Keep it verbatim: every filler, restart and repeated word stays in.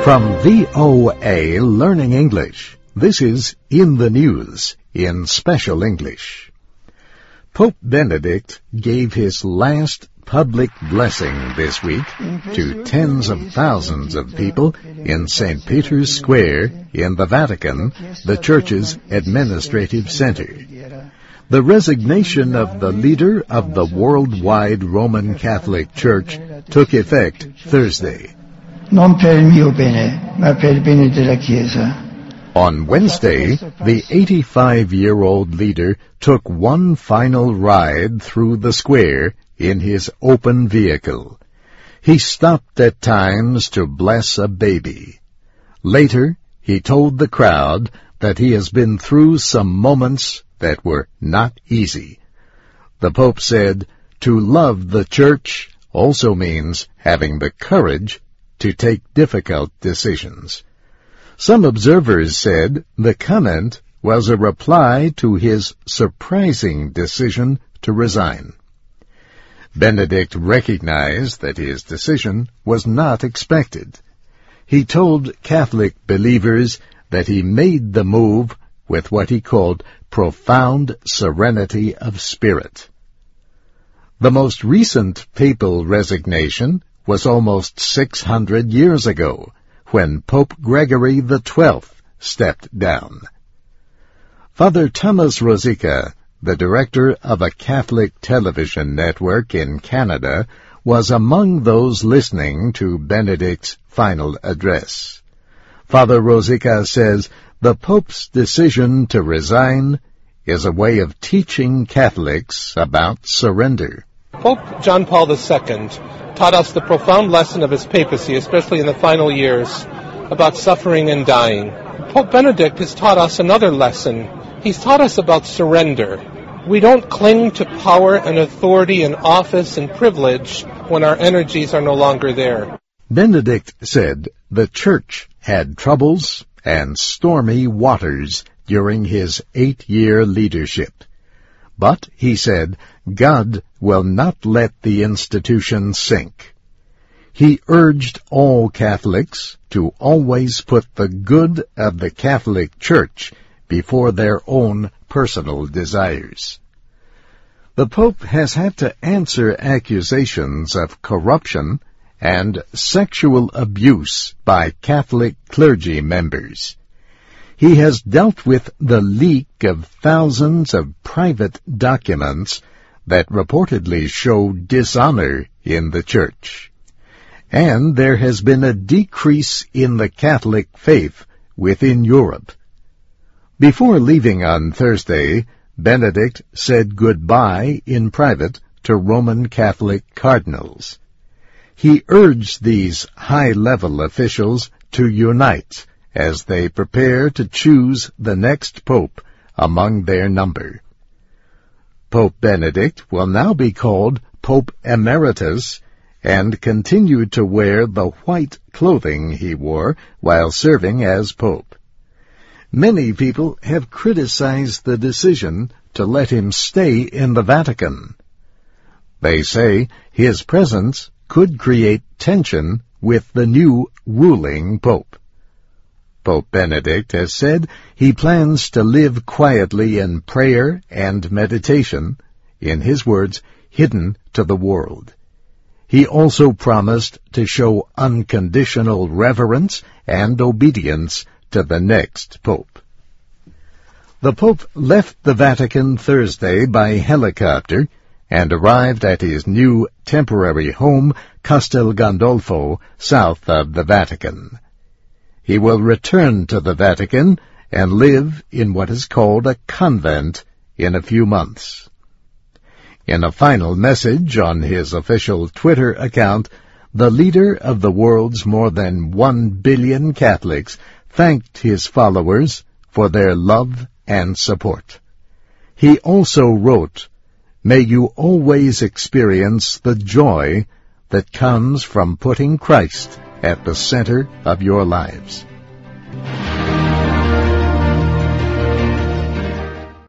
From V O A Learning English, this is In the News in Special English. Pope Benedict gave his last public blessing this week to tens of thousands of people in Saint Peter's Square in the Vatican, the Church's administrative center. The resignation of the leader of the worldwide Roman Catholic Church took effect Thursday. Non per il mio bene, ma per il bene della Chiesa. On Wednesday, the eighty-five-year-old leader took one final ride through the square in his open vehicle. He stopped at times to bless a baby. Later, he told the crowd that he has been through some moments that were not easy. The Pope said, to love the Church also means having the courage to take difficult decisions. Some observers said the comment was a reply to his surprising decision to resign. Benedict recognized that his decision was not expected. He told Catholic believers that he made the move with what he called profound serenity of spirit. The most recent papal resignation was almost six hundred years ago, when Pope Gregory the Twelfth stepped down. Father Thomas Rosica, the director of a Catholic television network in Canada, was among those listening to Benedict's final address. Father Rosica says the Pope's decision to resign is a way of teaching Catholics about surrender. Pope John Paul the Second taught us the profound lesson of his papacy, especially in the final years, about suffering and dying. Pope Benedict has taught us another lesson. He's taught us about surrender. We don't cling to power and authority and office and privilege when our energies are no longer there. Benedict said the Church had troubles and stormy waters during his eight-year leadership. But, he said, God will not let the institution sink. He urged all Catholics to always put the good of the Catholic Church before their own personal desires. The Pope has had to answer accusations of corruption and sexual abuse by Catholic clergy members. He has dealt with the leak of thousands of private documents that reportedly show dishonor in the Church. And there has been a decrease in the Catholic faith within Europe. Before leaving on Thursday, Benedict said goodbye in private to Roman Catholic cardinals. He urged these high-level officials to unite as they prepare to choose the next pope among their number. Pope Benedict will now be called Pope Emeritus and continue to wear the white clothing he wore while serving as pope. Many people have criticized the decision to let him stay in the Vatican. They say his presence could create tension with the new ruling pope. Pope Benedict has said he plans to live quietly in prayer and meditation, in his words, hidden to the world. He also promised to show unconditional reverence and obedience to the next pope. The Pope left the Vatican Thursday by helicopter and arrived at his new temporary home, Castel Gandolfo, south of the Vatican. He will return to the Vatican and live in what is called a convent in a few months. In a final message on his official Twitter account, the leader of the world's more than one billion Catholics thanked his followers for their love and support. He also wrote, "May you always experience the joy that comes from putting Christ at the center of your lives."